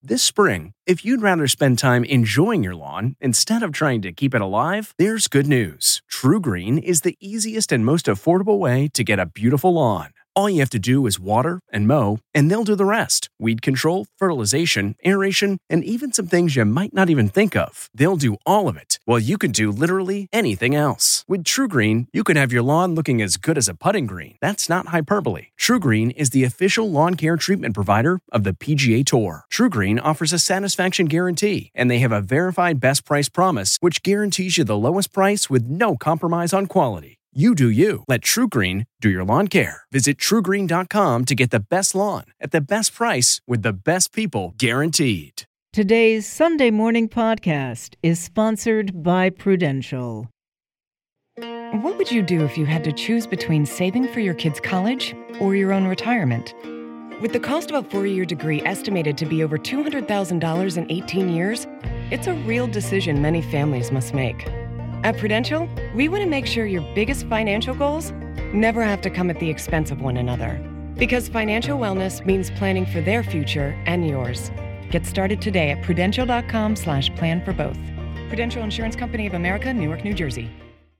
This spring, if you'd rather spend time enjoying your lawn instead of trying to keep it alive, there's good news. TruGreen is the easiest and most affordable way to get a beautiful lawn. All you have to do is water and mow, and they'll do the rest. Weed control, fertilization, aeration, and even some things you might not even think of. They'll do all of it, while you can do literally anything else. With TruGreen, you can have your lawn looking as good as a putting green. That's not hyperbole. TruGreen is the official lawn care treatment provider of the PGA Tour. TruGreen offers a satisfaction guarantee, and they have a verified best price promise, which guarantees you the lowest price with no compromise on quality. You do you. Let TruGreen do your lawn care. Visit TruGreen.com to get the best lawn at the best price with the best people guaranteed. Today's Sunday Morning Podcast is sponsored by Prudential. What would you do if you had to choose between saving for your kids' college or your own retirement? With the cost of a four-year degree estimated to be over $200,000 in 18 years, it's a real decision many families must make. At Prudential, we want to make sure your biggest financial goals never have to come at the expense of one another. Because financial wellness means planning for their future and yours. Get started today at Prudential.com/plan for both. Prudential Insurance Company of America, Newark, New Jersey.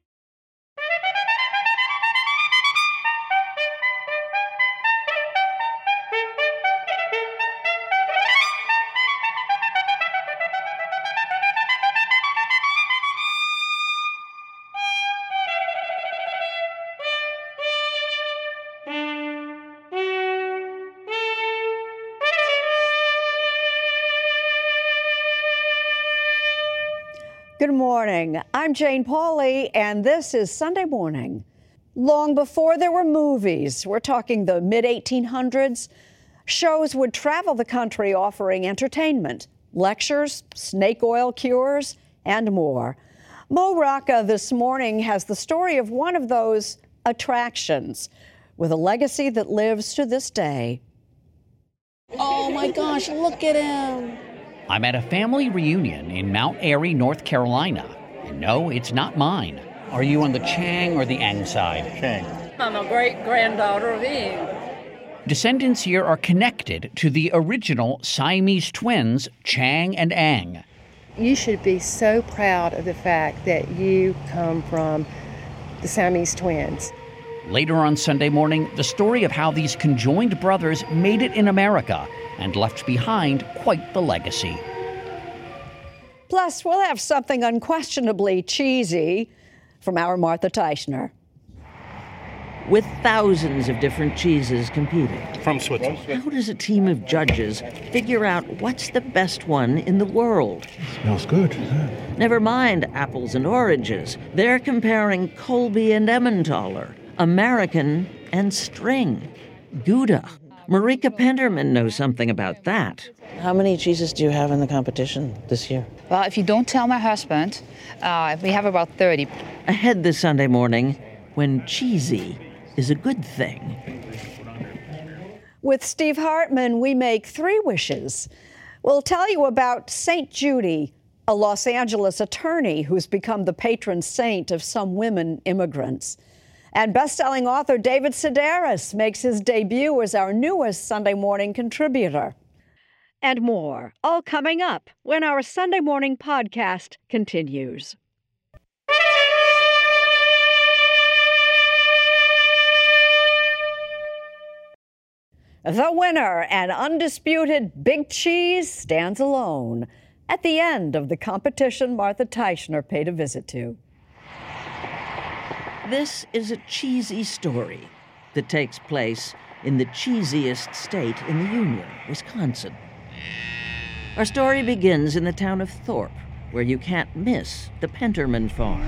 Good morning. I'm Jane Pauley, and this is Sunday Morning. Long before there were movies, we're talking the mid-1800s, shows would travel the country offering entertainment, lectures, snake oil cures, and more. Mo Rocca this morning has the story of one of those attractions with a legacy that lives to this day. Oh my gosh, look at him. I'm at a family reunion in Mount Airy, North Carolina. And no, it's not mine. Are you on the Chang or the Ang side? Chang. I'm a great-granddaughter of Ing. Descendants here are connected to the original Siamese twins, Chang and Ang. You should be so proud of the fact that you come from the Siamese twins. Later on Sunday morning, the story of how these conjoined brothers made it in America and left behind quite the legacy. Plus, we'll have something unquestionably cheesy from our Martha Teichner. With thousands of different cheeses competing. From Switzerland. How does a team of judges figure out what's the best one in the world? Smells good. Never mind apples and oranges. They're comparing Colby and Emmentaler, American and string, Gouda. Marika Penterman knows something about that. How many cheeses do you have in the competition this year? Well, if you don't tell my husband, we have about 30. Ahead this Sunday morning, when cheesy is a good thing. With Steve Hartman, we make 3 wishes. We'll tell you about St. Judy, a Los Angeles attorney who's become the patron saint of some women immigrants. And best-selling author David Sedaris makes his debut as our newest Sunday morning contributor. And more, all coming up when our Sunday morning podcast continues. The winner and undisputed Big Cheese stands alone at the end of the competition Martha Teichner paid a visit to. This is a cheesy story that takes place in the cheesiest state in the Union, Wisconsin. Our story begins in the town of Thorpe, where you can't miss the Penterman farm.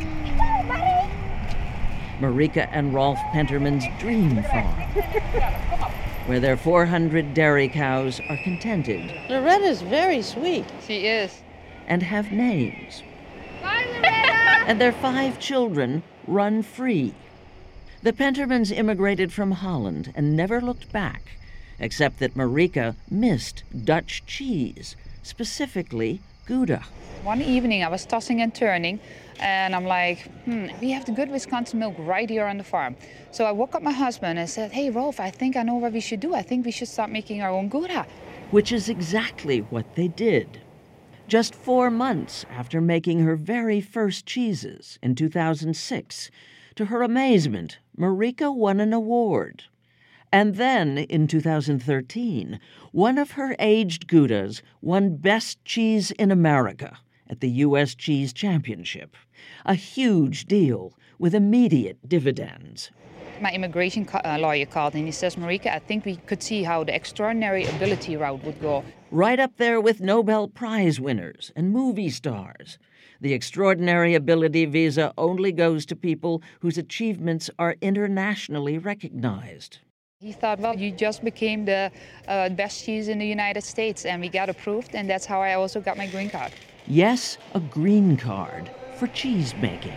Marika and Rolf Penterman's dream farm, where their 400 dairy cows are contented. Loretta's very sweet. She is. And have names. Bye, Loretta! And their 5 children run free. The Pentermans immigrated from Holland and never looked back, except that Marika missed Dutch cheese, specifically Gouda. One evening I was tossing and turning, and I'm like, we have the good Wisconsin milk right here on the farm. So I woke up my husband and said, hey, Rolf, I think I know what we should do. I think we should start making our own Gouda. which is exactly what they did. Just 4 months after making her very first cheeses in 2006, to her amazement, Marika won an award. And then, in 2013, one of her aged Goudas won Best Cheese in America at the U.S. Cheese Championship. A huge deal with immediate dividends. My immigration lawyer called and he says, Marika, I think we could see how the extraordinary ability route would go. Right up there with Nobel Prize winners and movie stars. The extraordinary ability visa only goes to people whose achievements are internationally recognized. He thought, well, you just became the best cheese in the United States, and we got approved, and that's how I also got my green card. Yes, a green card for cheese making.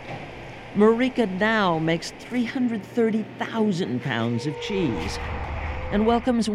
Marika now makes 330,000 pounds of cheese and welcomes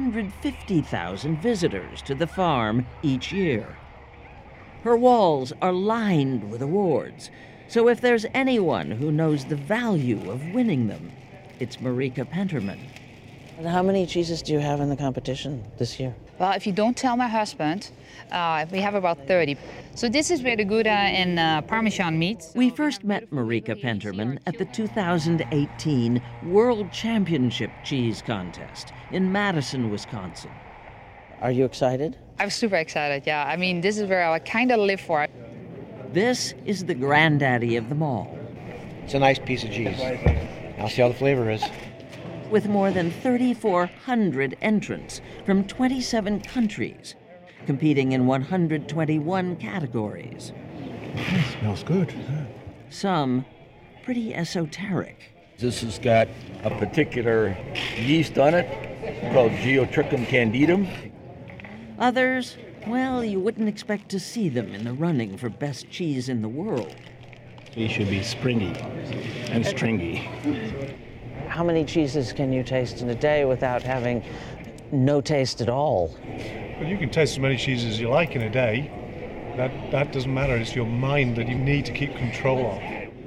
150,000 visitors to the farm each year. Her walls are lined with awards, so if there's anyone who knows the value of winning them, it's Marika Penterman. And how many cheeses do you have in the competition this year? Well, if you don't tell my husband, we have about 30. So this is where the Gouda and Parmesan meet. We first met Marika Penterman at the 2018 World Championship Cheese Contest in Madison, Wisconsin. Are you excited? I'm super excited, yeah. I mean, this is where I kind of live for. This is the granddaddy of them all. It's a nice piece of cheese. I'll see how the flavor is. With more than 3,400 entrants from 27 countries, competing in 121 categories. It smells good. Some pretty esoteric. This has got a particular yeast on it called Geotrichum candidum. Others, well, you wouldn't expect to see them in the running for best cheese in the world. These should be springy and stringy. How many cheeses can you taste in a day without having no taste at all? Well, you can taste as many cheeses as you like in a day. That doesn't matter. It's your mind that you need to keep control of.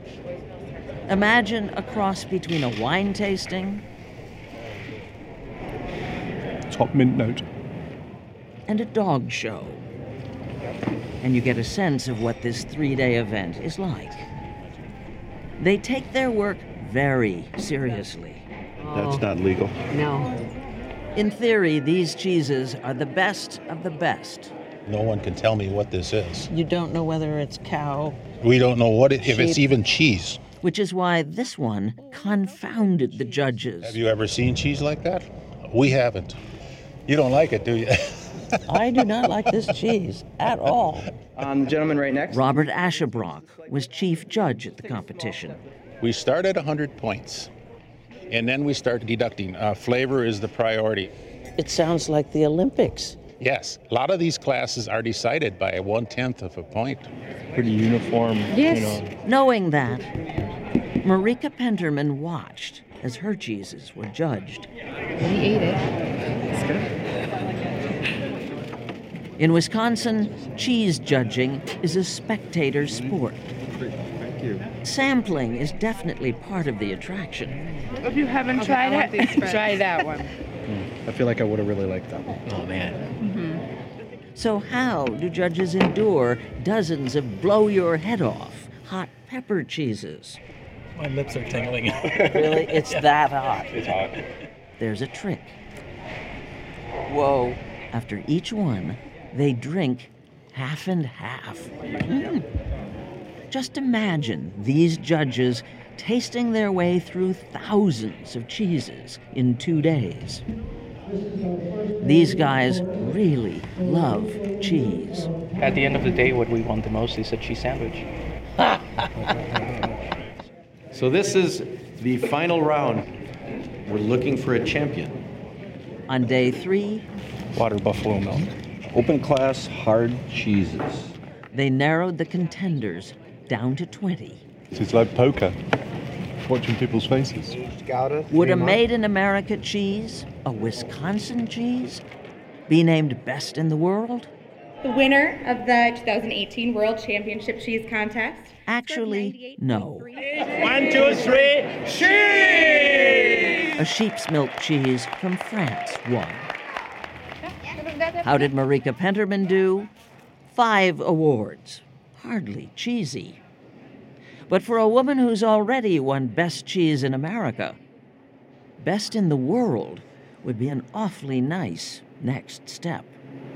Imagine a cross between a wine tasting... top mint note. ...and a dog show. And you get a sense of what this 3-day event is like. They take their work very seriously. That's not legal. No. In theory, these cheeses are the best of the best. No one can tell me what this is. You don't know whether it's cow. We don't know if it's even cheese. Which is why this one confounded the judges. Have you ever seen cheese like that? We haven't. You don't like it, do you? I do not like this cheese at all. The gentleman right next. Robert Ashabrock was chief judge at the competition. We start at 100 points, and then we start deducting. Flavor is the priority. It sounds like the Olympics. Yes, a lot of these classes are decided by 1/10 of a point. Pretty uniform. Yes. Knowing that, Marika Penterman watched as her cheeses were judged. We ate it. It's good. In Wisconsin, cheese judging is a spectator sport. Thank you. Sampling is definitely part of the attraction. If you haven't tried it, try that one. I feel like I would have really liked that one. Oh, man. So how do judges endure dozens of blow-your-head-off hot pepper cheeses? My lips are tingling. Really? It's that hot. It's hot. There's a trick. Whoa. After each one, they drink half and half. Just imagine these judges tasting their way through thousands of cheeses in 2 days. These guys really love cheese. At the end of the day, what we want the most is a cheese sandwich. So this is the final round. We're looking for a champion. On day 3, Water buffalo milk. Open class hard cheeses. they narrowed the contenders down to 20. It's like poker, watching people's faces. Would a made-in-America cheese, a Wisconsin cheese, be named best in the world? The winner of the 2018 World Championship Cheese Contest. Actually, no. 1, 2, 3, cheese! A sheep's milk cheese from France won. How did Marika Penterman do? 5 awards. Hardly cheesy. But for a woman who's already won Best Cheese in America, Best in the World would be an awfully nice next step.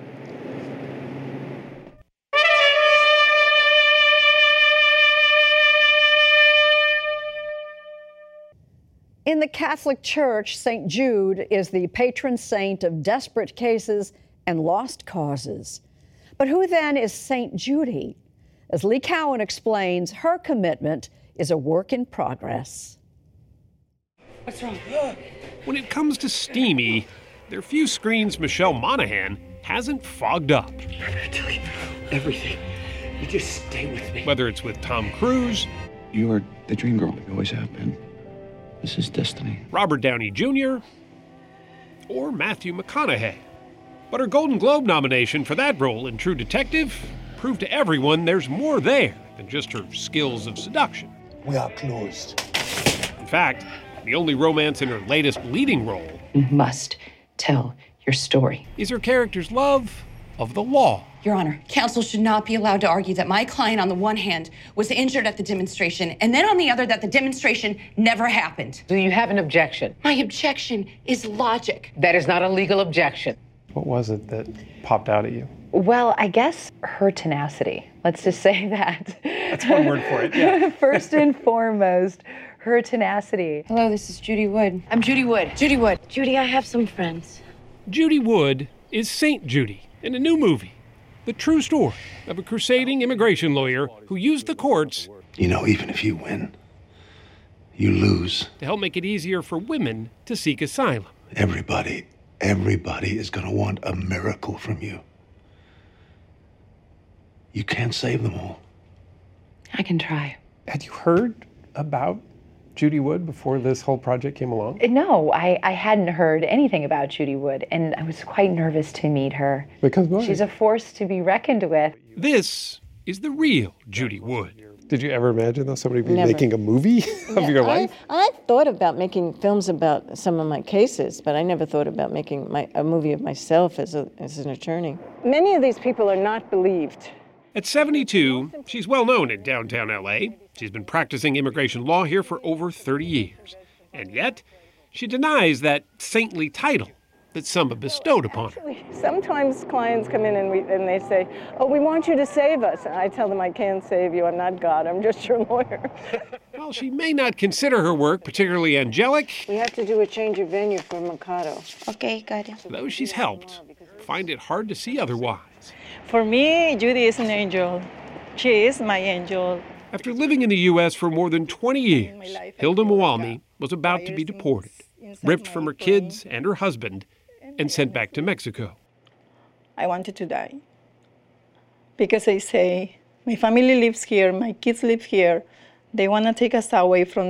In the Catholic Church, St. Jude is the patron saint of desperate cases and lost causes. But who then is St. Judy? As Lee Cowan explains, her commitment is a work in progress. What's wrong? When it comes to Steamy, there are few screens Michelle Monaghan hasn't fogged up. I'm gonna tell you everything. You just stay with me. Whether it's with Tom Cruise. You're the dream girl. You always have been. This is destiny. Robert Downey Jr. or Matthew McConaughey. But her Golden Globe nomination for that role in True Detective proved to everyone there's more there than just her skills of seduction. We are closed. In fact, the only romance in her latest leading role You must tell your story. is her character's love of the law. Your Honor, counsel should not be allowed to argue that my client, on the one hand, was injured at the demonstration, and then on the other, that the demonstration never happened. Do you have an objection? My objection is logic. That is not a legal objection. What was it that popped out at you? Well, I guess her tenacity. Let's just say that. That's one word for it, yeah. First and foremost, her tenacity. Hello, this is Judy Wood. I'm Judy Wood. Judy Wood. Judy, I have some friends. Judy Wood is Saint Judy in a new movie, the true story of a crusading immigration lawyer who used the courts, You know, even if you win, you lose. to help make it easier for women to seek asylum. Everybody is going to want a miracle from you. You can't save them all. I can try. Had you heard about Judy Wood before this whole project came along? No, I hadn't heard anything about Judy Wood, and I was quite nervous to meet her. Because why? She's a force to be reckoned with. This is the real Judy Wood. Did you ever imagine, though, somebody be Never. making a movie of your life? I thought about making films about some of my cases, but I never thought about making a movie of myself as an attorney. Many of these people are not believed. At 72, she's well known in downtown LA. She's been practicing immigration law here for over 30 years. And yet, she denies that saintly title that some have bestowed upon her. Sometimes clients come in and they say, "Oh, we want you to save us." And I tell them, "I can't save you. I'm not God. I'm just your lawyer." While she may not consider her work particularly angelic, We have to do a change of venue for Mikado. Okay, got it. those she's helped find it hard to see otherwise. For me, Judy is an angel. She is my angel. After living in the U.S. for more than 20 years, Hilda Mwalmi was about to be deported, ripped from her kids and her husband, and sent back to Mexico. I wanted to die. Because I say, my family lives here, my kids live here. They want to take us away from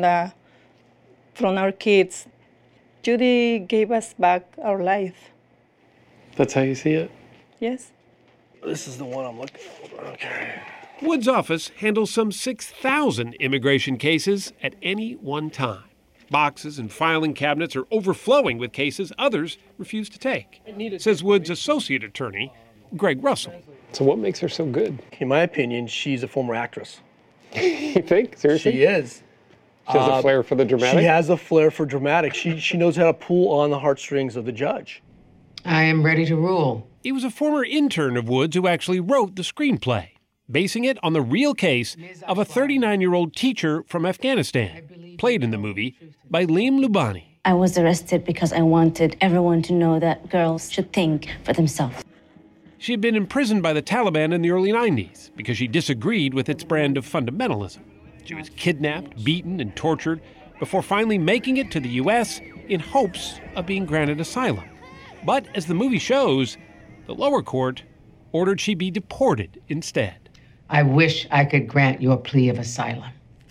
our kids. Judy gave us back our life. That's how you see it? Yes. This is the one I'm looking for. Okay. Wood's office handles some 6,000 immigration cases at any one time. Boxes and filing cabinets are overflowing with cases others refuse to take, says Wood's associate attorney, Greg Russell. So what makes her so good? In my opinion, she's a former actress. You think? Seriously? She is. She has a flair for the dramatic? She has a flair for dramatic. She knows how to pull on the heartstrings of the judge. I am ready to rule. He was a former intern of Wood's who actually wrote the screenplay, basing it on the real case of a 39-year-old teacher from Afghanistan, played in the movie by Liam Lubani. I was arrested because I wanted everyone to know that girls should think for themselves. She had been imprisoned by the Taliban in the early 90s because she disagreed with its brand of fundamentalism. She was kidnapped, beaten, and tortured before finally making it to the U.S. in hopes of being granted asylum. But as the movie shows, the lower court ordered she be deported instead. I wish I could grant your plea of asylum.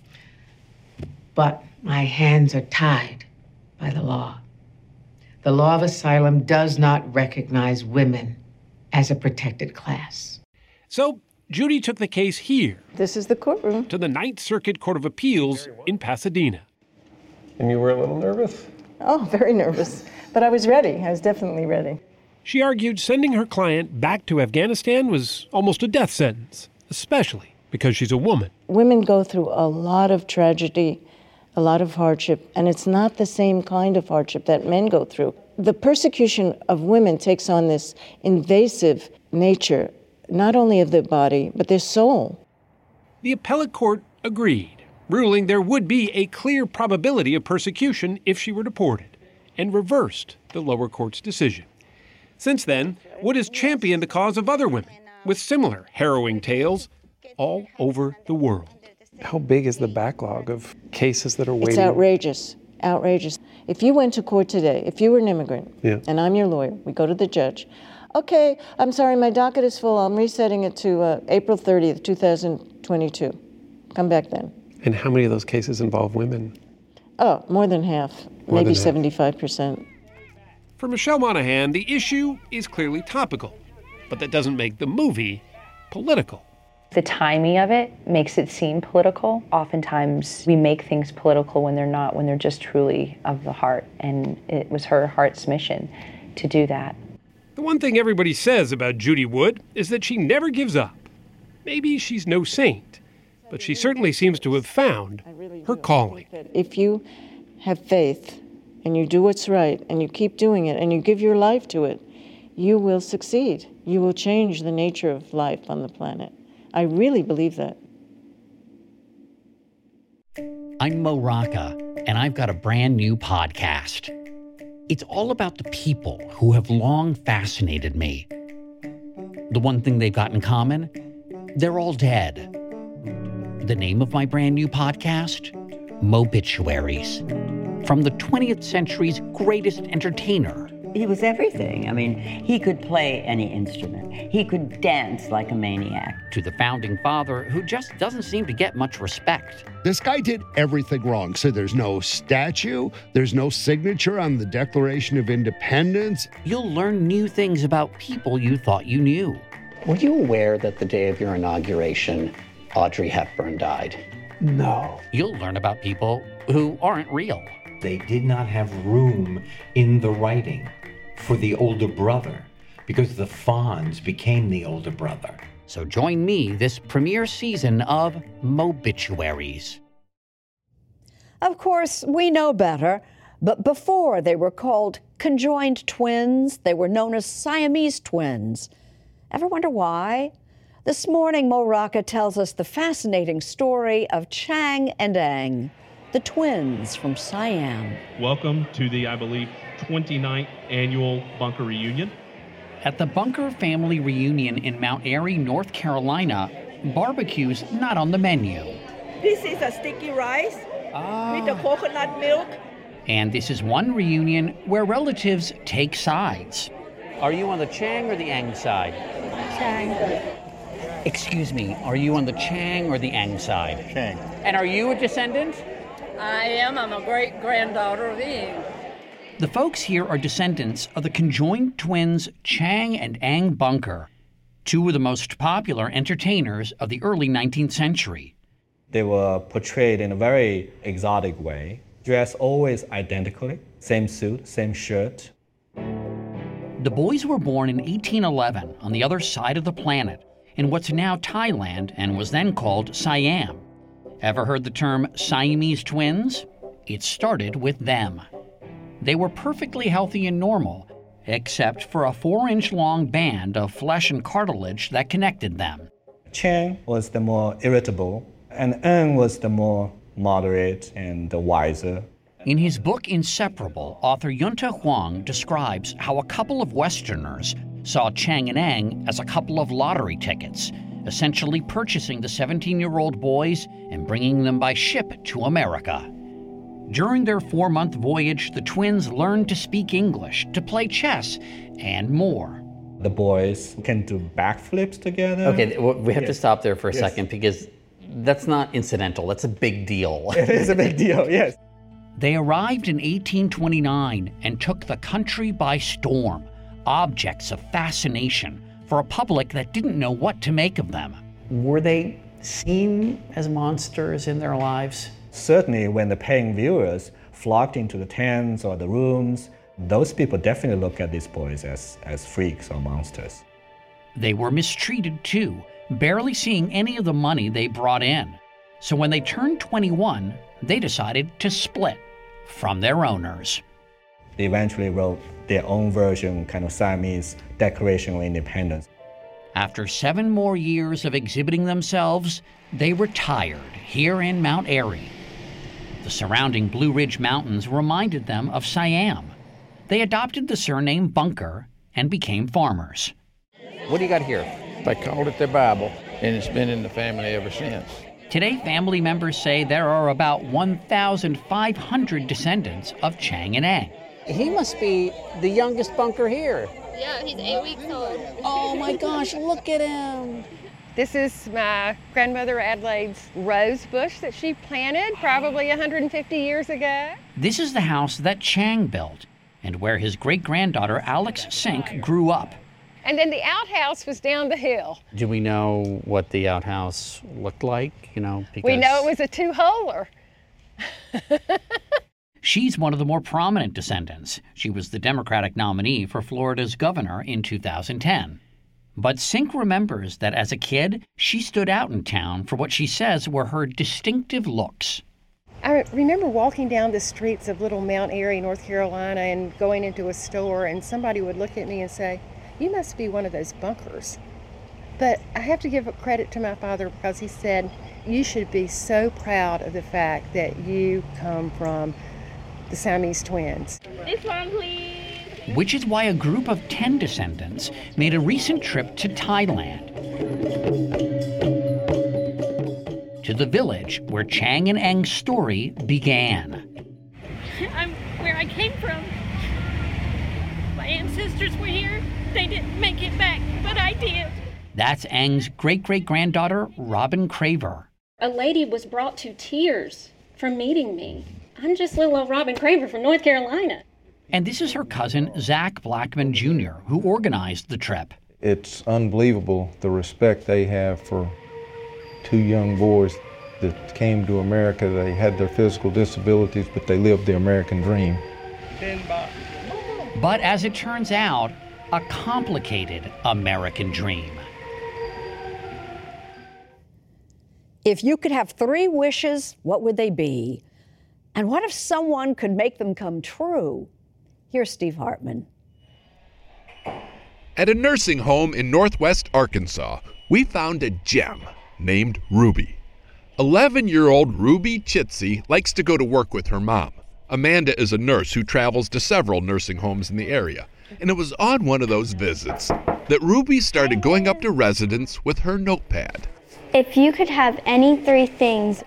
But my hands are tied by the law. The law of asylum does not recognize women as a protected class. So Judy took the case here. This is the courtroom. To the Ninth Circuit Court of Appeals in Pasadena. And you were a little nervous? Oh, very nervous. But I was ready. I was definitely ready. She argued sending her client back to Afghanistan was almost a death sentence, especially because she's a woman. Women go through a lot of tragedy, a lot of hardship, and it's not the same kind of hardship that men go through. The persecution of women takes on this invasive nature, not only of their body, but their soul. The appellate court agreed, ruling there would be a clear probability of persecution if she were deported, and reversed the lower court's decision. Since then, Wood has championed the cause of other women with similar harrowing tales all over the world. How big is the backlog of cases that are waiting? It's outrageous, outrageous. If you went to court today, if you were an immigrant, and I'm your lawyer, we go to the judge, okay, I'm sorry, my docket is full, I'm resetting it to April 30th, 2022. Come back then. And how many of those cases involve women? Oh, more than half, maybe 75%. For Michelle Monaghan, the issue is clearly topical, but that doesn't make the movie political. The timing of it makes it seem political. Oftentimes we make things political when they're not, when they're just truly of the heart. And it was her heart's mission to do that. The one thing everybody says about Judy Wood is that she never gives up. Maybe she's no saint, but she certainly seems to have found her calling. If you have faith and you do what's right and you keep doing it and you give your life to it, you will succeed. You will change the nature of life on the planet. I really believe that. I'm Mo Rocca, and I've got a brand new podcast. It's all about the people who have long fascinated me. The one thing they've got in common, they're all dead. The name of my brand new podcast, Mobituaries. From the 20th century's greatest entertainer. He was everything. I mean, he could play any instrument. He could dance like a maniac. To the founding father, who just doesn't seem to get much respect. This guy did everything wrong. So there's no statue, there's no signature on the Declaration of Independence. You'll learn new things about people you thought you knew. Were you aware that the day of your inauguration, Audrey Hepburn died? No. You'll learn about people who aren't real. They did not have room in the writing for the older brother because the Fonz became the older brother. So join me this premiere season of Mobituaries. Of course, we know better, but before they were called conjoined twins, they were known as Siamese twins. Ever wonder why? This morning, Mo Rocca tells us the fascinating story of Chang and Eng, the twins from Siam. Welcome to the, I believe, 29th annual Bunker Reunion. At the Bunker family reunion in Mount Airy, North Carolina, barbecue's not on the menu. This is a sticky rice with the coconut milk. And this is one reunion where relatives take sides. Are you on the Chang or the Eng side? Chang. Excuse me, are you on the Chang or the Eng side? Chang. And are you a descendant? I am. I'm a great-granddaughter of Eng. The folks here are descendants of the conjoined twins Chang and Eng Bunker, two of the most popular entertainers of the early 19th century. They were portrayed in a very exotic way, dressed always identically, same suit, same shirt. The boys were born in 1811 on the other side of the planet, in what's now Thailand and was then called Siam. Ever heard the term Siamese twins? It started with them. They were perfectly healthy and normal, except for a 4-inch long band of flesh and cartilage that connected them. Chang was the more irritable, and Eng was the more moderate and the wiser. In his book Inseparable, author Yunta Huang describes how a couple of Westerners saw Chang and Eng as a couple of lottery tickets, essentially purchasing the 17-year-old boys and bringing them by ship to America. During their 4-month voyage, the twins learned to speak English, to play chess, and more. The boys can do backflips together. Okay, we have to stop there for a second because that's not incidental. That's a big deal. It is a big deal, yes. They arrived in 1829 and took the country by storm, objects of fascination for a public that didn't know what to make of them. Were they seen as monsters in their lives? Certainly when the paying viewers flocked into the tents or the rooms, Those people definitely look at these boys as freaks or monsters. They were mistreated too, barely seeing any of the money they brought in. So when they turned 21, they decided to split from their owners. They eventually wrote their own version, kind of Siamese Declaration of Independence. After 7 more years of exhibiting themselves, they retired here in Mount Airy. The surrounding Blue Ridge Mountains reminded them of Siam. They adopted the surname Bunker and became farmers. What do you got here? They called it the Bible, and it's been in the family ever since. Today, family members say there are about 1,500 descendants of Chang and Eng. He must be the youngest Bunker here. Yeah, he's 8 weeks old. Oh my gosh, look at him. This is my grandmother Adelaide's rose bush that she planted probably 150 years ago. This is the house that Chang built and where his great-granddaughter Alex Sink grew up. And then the outhouse was down the hill. Do we know what the outhouse looked like? Because we know it was a 2-holer. She's one of the more prominent descendants. She was the Democratic nominee for Florida's governor in 2010. But Sink remembers that as a kid, she stood out in town for what she says were her distinctive looks. I remember walking down the streets of Little Mount Airy, North Carolina, and going into a store, and somebody would look at me and say, "You must be one of those Bunkers." But I have to give credit to my father because he said, "You should be so proud of the fact that you come from the Siamese twins." This one, please. Which is why a group of 10 descendants made a recent trip to Thailand, to the village where Chang and Eng's story began. I'm where I came from. My ancestors were here. They didn't make it back, but I did. That's Eng's great-great-granddaughter, Robin Craver. A lady was brought to tears from meeting me. I'm just little old Robin Craver from North Carolina. And this is her cousin, Zach Blackman Jr., who organized the trip. It's unbelievable the respect they have for 2 young boys that came to America. They had their physical disabilities, but they lived the American dream. But as it turns out, a complicated American dream. If you could have 3 wishes, what would they be? And what if someone could make them come true? Here's Steve Hartman. At a nursing home in northwest Arkansas, we found a gem named Ruby. 11-year-old Ruby Chitsey likes to go to work with her mom. Amanda is a nurse who travels to several nursing homes in the area. And it was on one of those visits that Ruby started going up to residents with her notepad. If you could have any 3 things,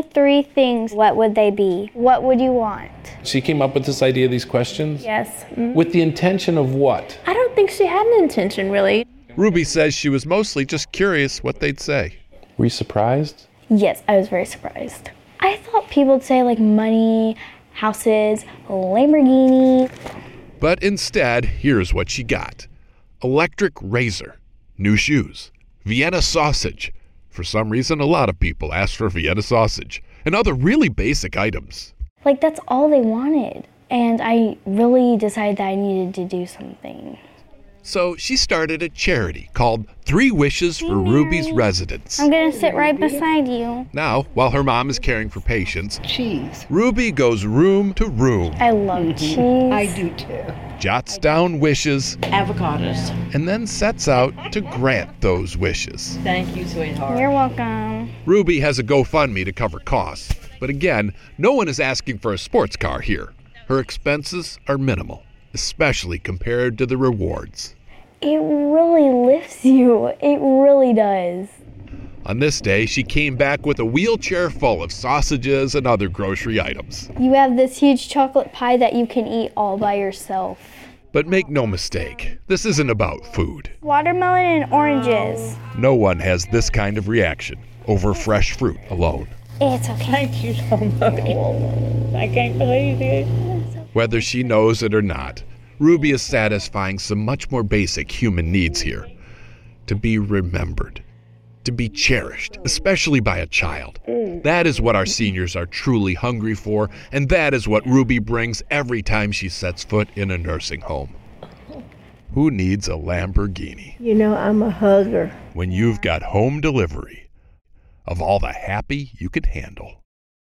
what would they be? What would you want? She came up with this idea, these questions? Yes. Mm-hmm. With the intention of what? I don't think she had an intention, really. Ruby says she was mostly just curious what they'd say. Were you surprised? Yes, I was very surprised. I thought people would say like money, houses, Lamborghini. But instead, here's what she got. Electric razor, new shoes, Vienna sausage. For some reason, a lot of people asked for Vienna sausage and other really basic items. Like, that's all they wanted. And I really decided that I needed to do something. So she started a charity called 3 Wishes for Ruby's Residents. I'm going to sit right beside you. Now, while her mom is caring for patients, Ruby goes room to room. I love cheese. I do too. Jots down wishes. Avocados. And then sets out to grant those wishes. Thank you, sweetheart. You're welcome. Ruby has a GoFundMe to cover costs. But again, no one is asking for a sports car here. Her expenses are minimal, especially compared to the rewards. It really lifts you. It really does. On this day, she came back with a wheelchair full of sausages and other grocery items. You have this huge chocolate pie that you can eat all by yourself. But make no mistake, this isn't about food. Watermelon and oranges. No one has this kind of reaction over fresh fruit alone. It's okay. Thank you so much. I can't believe it. Whether she knows it or not, Ruby is satisfying some much more basic human needs here. To be remembered. to be cherished, especially by a child. That is what our seniors are truly hungry for, and that is what Ruby brings every time she sets foot in a nursing home. Who needs a Lamborghini? You know, I'm a hugger. When you've got home delivery of all the happy you could handle.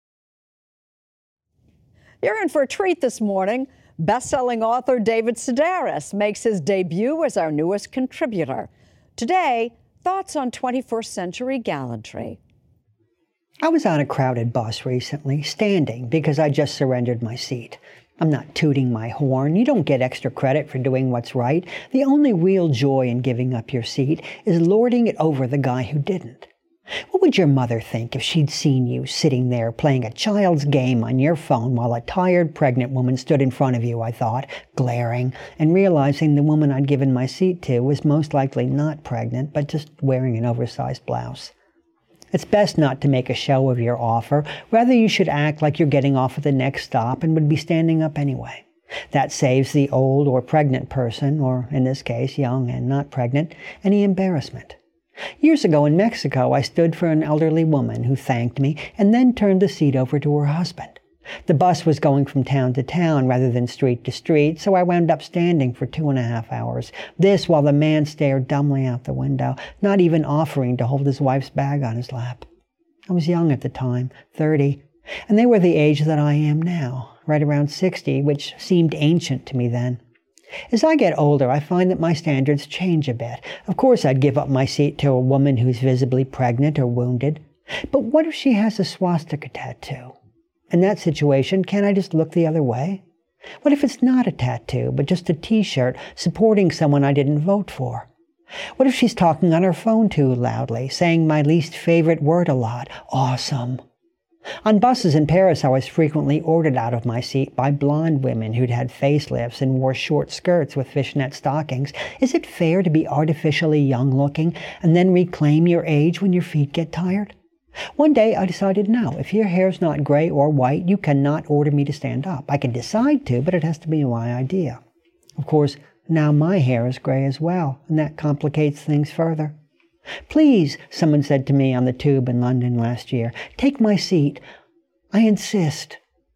You're in for a treat this morning. Best-selling author David Sedaris makes his debut as our newest contributor. Today, thoughts on 21st century gallantry. I was on a crowded bus recently, standing because I just surrendered my seat. I'm not tooting my horn. You don't get extra credit for doing what's right. The only real joy in giving up your seat is lording it over the guy who didn't. What would your mother think if she'd seen you sitting there playing a child's game on your phone while a tired pregnant woman stood in front of you, I thought, glaring, and realizing the woman I'd given my seat to was most likely not pregnant, but just wearing an oversized blouse. It's best not to make a show of your offer. Rather, you should act like you're getting off at the next stop and would be standing up anyway. That saves the old or pregnant person, or in this case, young and not pregnant, any embarrassment. Years ago in Mexico, I stood for an elderly woman who thanked me and then turned the seat over to her husband. The bus was going from town to town rather than street to street, so I wound up standing for 2.5 hours. This while the man stared dumbly out the window, not even offering to hold his wife's bag on his lap. I was young at the time, 30, and they were the age that I am now, right around 60, which seemed ancient to me then. As I get older, I find that my standards change a bit. Of course, I'd give up my seat to a woman who's visibly pregnant or wounded. But what if she has a swastika tattoo? In that situation, can't I just look the other way? What if it's not a tattoo, but just a T-shirt supporting someone I didn't vote for? What if she's talking on her phone too loudly, saying my least favorite word a lot, awesome? On buses in Paris, I was frequently ordered out of my seat by blonde women who'd had facelifts and wore short skirts with fishnet stockings. Is it fair to be artificially young-looking and then reclaim your age when your feet get tired? One day I decided no, if your hair's not gray or white, you cannot order me to stand up. I can decide to, but it has to be my idea. Of course, now my hair is gray as well, and that complicates things further. Please, someone said to me on the tube in London last year, take my seat. I insist.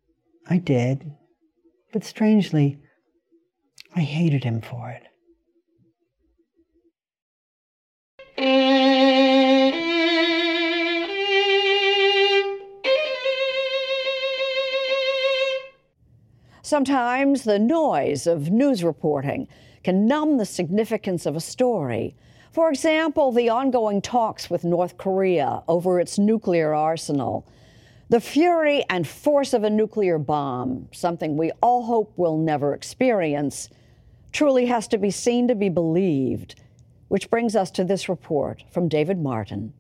I did. But strangely, I hated him for it. Sometimes the noise of news reporting can numb the significance of a story. For example, the ongoing talks with North Korea over its nuclear arsenal. The fury and force of a nuclear bomb, something we all hope we'll never experience, truly has to be seen to be believed. Which brings us to this report from David Martin.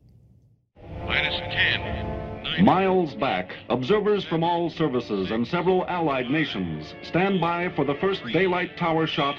Miles back, observers from all services and several allied nations stand by for the first daylight tower shot.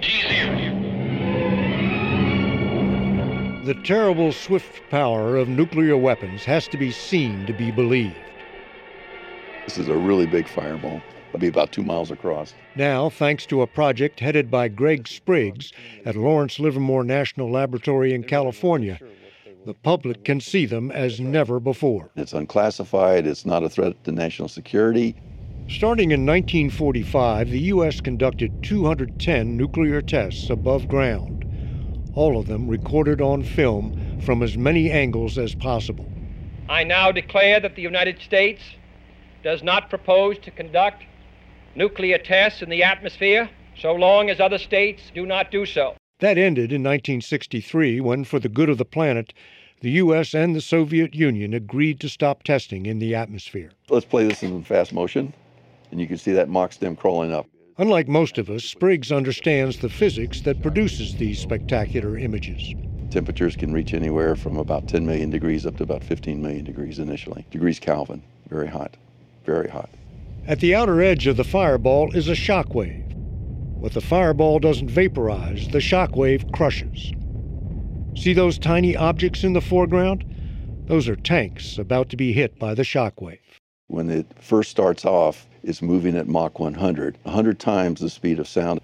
The terrible, swift power of nuclear weapons has to be seen to be believed. This is a really big fireball. It'll be about 2 miles across. Now, thanks to a project headed by Greg Spriggs at Lawrence Livermore National Laboratory in California, the public can see them as never before. It's unclassified. It's not a threat to national security. Starting in 1945, the U.S. conducted 210 nuclear tests above ground, all of them recorded on film from as many angles as possible. I now declare that the United States does not propose to conduct nuclear tests in the atmosphere so long as other states do not do so. That ended in 1963 when, for the good of the planet, the U.S. and the Soviet Union agreed to stop testing in the atmosphere. Let's play this in fast motion, and you can see that Mach stem crawling up. Unlike most of us, Spriggs understands the physics that produces these spectacular images. Temperatures can reach anywhere from about 10 million degrees up to about 15 million degrees initially. Degrees Kelvin, very hot, very hot. At the outer edge of the fireball is a shock wave. What the fireball doesn't vaporize, the shock wave crushes. See those tiny objects in the foreground? Those are tanks about to be hit by the shock wave. When it first starts off, it's moving at Mach 100 times the speed of sound.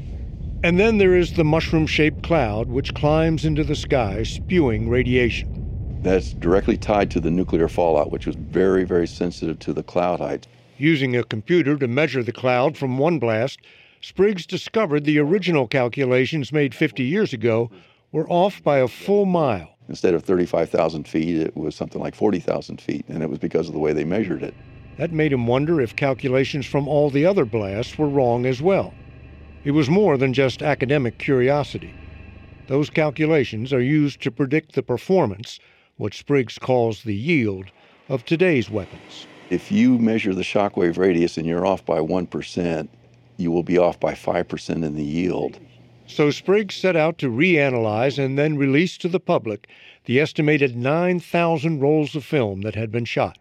And then there is the mushroom-shaped cloud which climbs into the sky, spewing radiation. That's directly tied to the nuclear fallout, which was very, very sensitive to the cloud height. Using a computer to measure the cloud from one blast, Spriggs discovered the original calculations made 50 years ago were off by a full mile. Instead of 35,000 feet, it was something like 40,000 feet, and it was because of the way they measured it. That made him wonder if calculations from all the other blasts were wrong as well. It was more than just academic curiosity. Those calculations are used to predict the performance, what Spriggs calls the yield, of today's weapons. If you measure the shockwave radius and you're off by 1%, you will be off by 5% in the yield. So Spriggs set out to reanalyze and then release to the public the estimated 9,000 rolls of film that had been shot.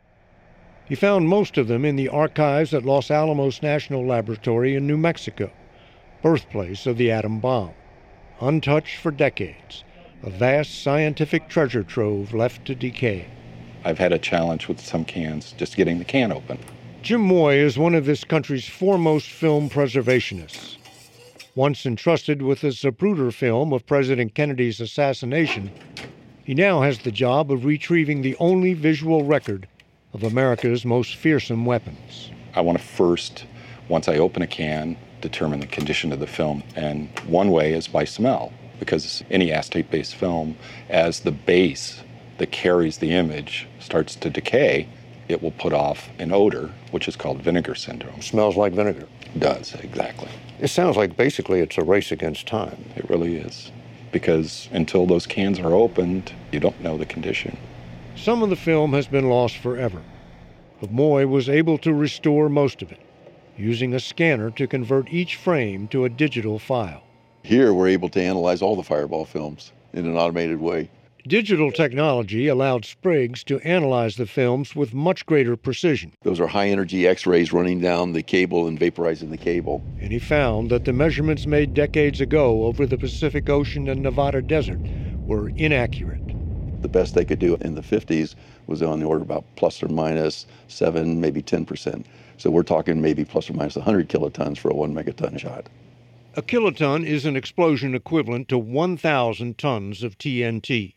He found most of them in the archives at Los Alamos National Laboratory in New Mexico, birthplace of the atom bomb. Untouched for decades, a vast scientific treasure trove left to decay. I've had a challenge with some cans, just getting the can open. Jim Moy is one of this country's foremost film preservationists. Once entrusted with the Zapruder film of President Kennedy's assassination, he now has the job of retrieving the only visual record of America's most fearsome weapons. I want to first, once I open a can, determine the condition of the film. And one way is by smell, because any acetate-based film, as the base that carries the image starts to decay, it will put off an odor, which is called vinegar syndrome. Smells like vinegar. It does, exactly. It sounds like basically it's a race against time. It really is, because until those cans are opened, you don't know the condition. Some of the film has been lost forever, but Moy was able to restore most of it, using a scanner to convert each frame to a digital file. Here we're able to analyze all the Fireball films in an automated way. Digital technology allowed Spriggs to analyze the films with much greater precision. Those are high-energy X-rays running down the cable and vaporizing the cable. And he found that the measurements made decades ago over the Pacific Ocean and Nevada desert were inaccurate. The best they could do in the 50s was on the order of about plus or minus 7, maybe 10%. So we're talking maybe plus or minus 100 kilotons for a 1 megaton shot. A kiloton is an explosion equivalent to 1,000 tons of TNT.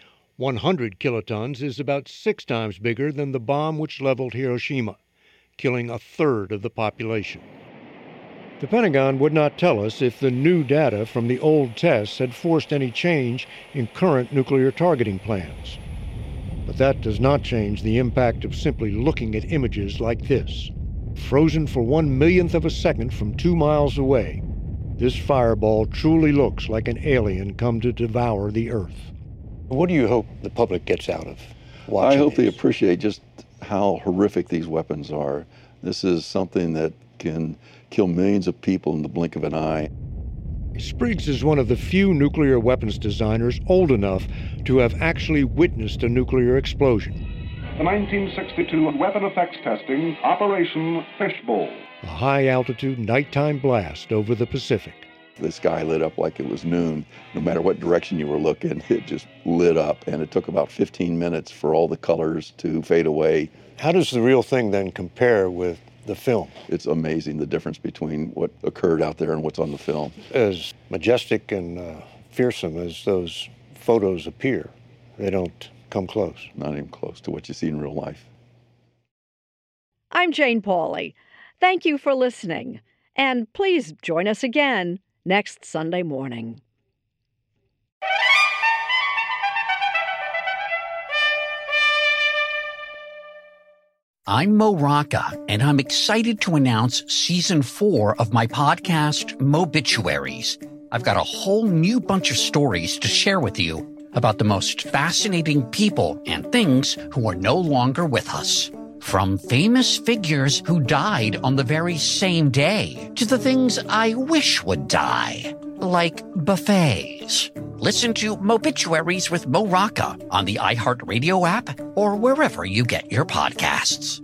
100 kilotons is about 6 times bigger than the bomb which leveled Hiroshima, killing a third of the population. The Pentagon would not tell us if the new data from the old tests had forced any change in current nuclear targeting plans. But that does not change the impact of simply looking at images like this. Frozen for 1/1,000,000th of a second from 2 miles away, this fireball truly looks like an alien come to devour the Earth. What do you hope the public gets out of watching I hope these? they appreciate just how horrific these weapons are. This is something that can kill millions of people in the blink of an eye. Spriggs is one of the few nuclear weapons designers old enough to have actually witnessed a nuclear explosion. The 1962 weapon effects testing, Operation Fishbowl. A high-altitude nighttime blast over the Pacific. The sky lit up like it was noon. No matter what direction you were looking, it just lit up. And it took about 15 minutes for all the colors to fade away. How does the real thing then compare with the film? It's amazing the difference between what occurred out there and what's on the film. As majestic and fearsome as those photos appear, they don't come close. Not even close to what you see in real life. I'm Jane Pauley. Thank you for listening. And please join us again next Sunday morning. I'm Mo Rocca, and I'm excited to announce Season 4 of my podcast, Mobituaries. I've got a whole new bunch of stories to share with you about the most fascinating people and things who are no longer with us. From famous figures who died on the very same day to the things I wish would die, like buffets. Listen to Mobituaries with Mo Rocca on the iHeartRadio app or wherever you get your podcasts.